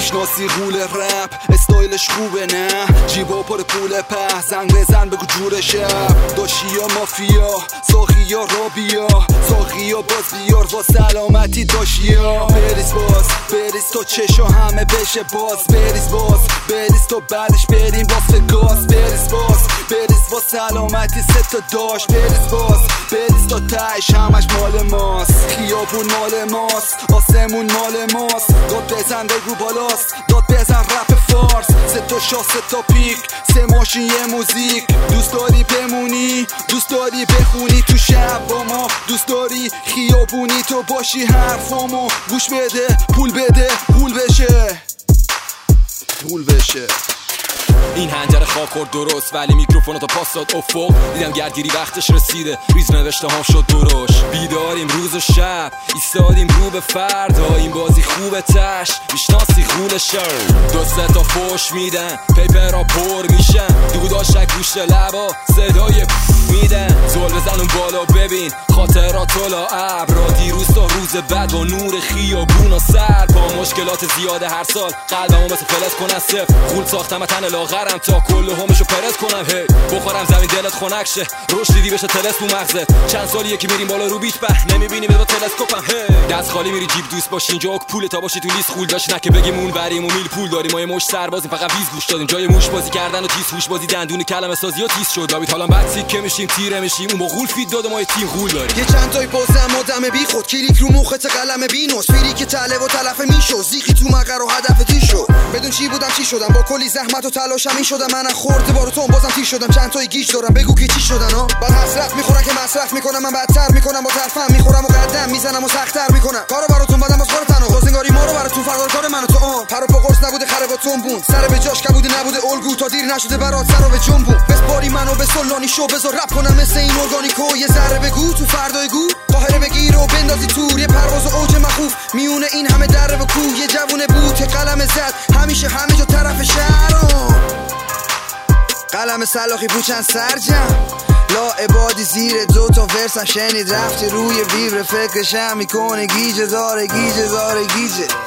میشناسی غول رپ استایلش خوبه نه جیبا پر پول په زنگ بزن بگو جور شب داشیا مافیا ساقیا رابیا ساقیا باز بیار با سلامتی داشیا بریز باز بریز تو چشا همه بشه باز بریز باز بریز تو بعدش بریم واسه گاز بریز باز بریز با سلامتی سه تا داش بریز باز بریز تا تهش همش مال ماست خیابون مال ماست آسمون مال ماست داد بزن بگو بالاست داد بزن رپ فارس سه تا شاه سه تا پیک سه ماشین یه موزیک دوست داری بمونی دوست داری بخونی تو شب با ما دوست داری خیابونی تو باشی حرفامو گوش بده پول بده پول بشه پول بشه این هنجر خواب خورد درست ولی میکروفونو تا پاس داد افق دیدم گردگیری وقتش رسیده ریز نوشته هم شد درش بیداریم روز و شب ایستادیم رو به فردا این بازی خوبه تش میشناسی خون شر دو سه تا فوش میدن پیپر را پر میشن دوداشک گوشت لبا صدای میدن زل بزن اون بالا ببین خاطرات طلا ابرا دیروز تا روز بعد با نور خیابون و سر با مشکلات زیاده هر سال قلبمو مثل فلز کنن صفر غول ساختم تن لاغرم تا کل همشو پرت کنم هی بخورم زمین دلت خنک شه روش دیدی بشه تلس تو مغزت چند سالیه که میریم بالا رو بیچ به نمیبینیم با تلسکوپم هی دست خالی میری جیب دوست باشی اینجا اوک پول تا باشی تو لیست خول داشت نه که بگیم اون وریم و میل پول داریم ما یه مش سربازیم فقط ویز گوش دادیم جای موش بازی کردن و تیز هوش بازی دندون کلمه سازی و تیز شد دابید حالا بعد سیک که میشیم تیره میشیم اون با غول فید داد ما یه تیم غول داریم یه چند تای پاسم آدم بی خود کلیک رو مخت قلم بینوس فری که طلب و تلف میشو زیخی تو مقر و هدف تی شو بدون چی بودم چی شدم با کلی زحمت و تلاشم این شدم من خورده باروتون بازم تی شدم چند تای گیج دارم بگو که چی شدن ها بعد حسرت میخورن که مصرف میکنم من بدتر میکنم با طرفم میخورم و قدم میزنم و سخت‌تر میکنم کارو براتون بعدم باز کار تنها بازنگاری ما رو براتون فرار کار من و تو پرو پا قرص نبوده خره با تنبون سر به جاش کبوده نبوده الگو تا دیر نشده برات سر رو به جنبون بسپاری منو به سلانی شو بذار رپ کنم مثل این ارگانیکو یه ذره بگو تو فردای گو قاهره بگیر و بندازی تور یه پرواز و اوج مخوف میونه این همه دره و کوه یه جوونه بود که قلم زد همیشه همه جا طرف شهر قلم سلاخی پوچن سرجم لا عبادی زیر دو تا ورسم شنید رفتی روی ویبر فکرشم میکنه گیجه داره گیجه